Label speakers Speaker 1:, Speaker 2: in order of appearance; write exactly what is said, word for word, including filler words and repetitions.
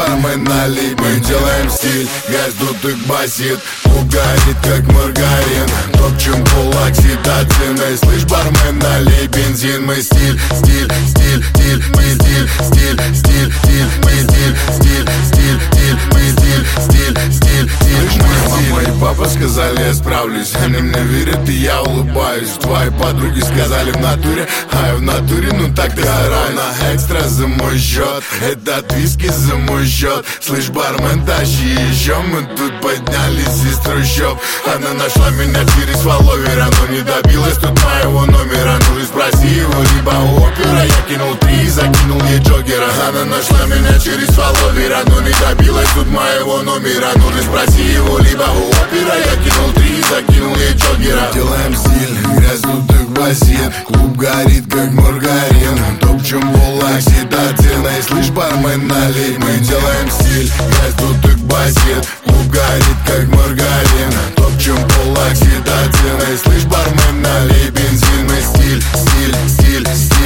Speaker 1: бармен, налей. Мы делаем стиль, газ тут их басит. Клуб горит, как маргарин. Топчем полоксидацины. Слышь, бармен, налей бензин. Мы стиль, стиль, стиль, стиль, мы стиль, стиль, стиль, стиль, мы стиль, стиль, стиль, стиль, мы стиль, стиль, стиль, стиль, мы стиль. Мама и папа сказали, я справлюсь. Они мне верят, и я улыбаюсь. Твои подруги сказали в натуре, а я в натуре, ну так ты стараюсь. На экстра за мой счет, этот виски за мой счет. Слышь, бармен, тащи еще. Мы тут поднялись из трущоб. Она нашла меня через фолловера, но не добилась тут моего номера. Ну и спроси его, либо опера. Я кинул три, закинул ей джокера. Она нашла меня через фолловера, но не добилась тут моего номера. Ну и спроси его, либо опера. Я кинул три, закинул ей джокера. Делаем стиль, грязь тут их басит. Клуб горит, как маргарин. Топчем полоксидацины. Слышь, бармен, налей. Мы делаем стиль, грязь тут их басит. Клуб горит, как маргарин. Топчем полоксидацины. Слышь, бармен, налей бензин. Мы стиль, стиль, стиль, стиль.